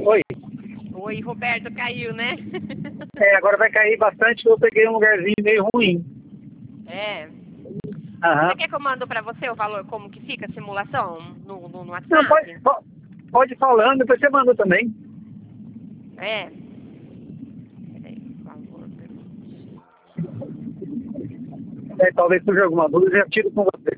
Oi. Oi, Roberto, caiu, né? Agora vai cair bastante, eu peguei um lugarzinho meio ruim. É. Aham. Você quer que eu mando pra você o valor, como que fica a simulação no Não, WhatsApp? pode ir falando, depois você manda também. É. Peraí, valor. Talvez surja alguma dúvida, eu já tiro com você.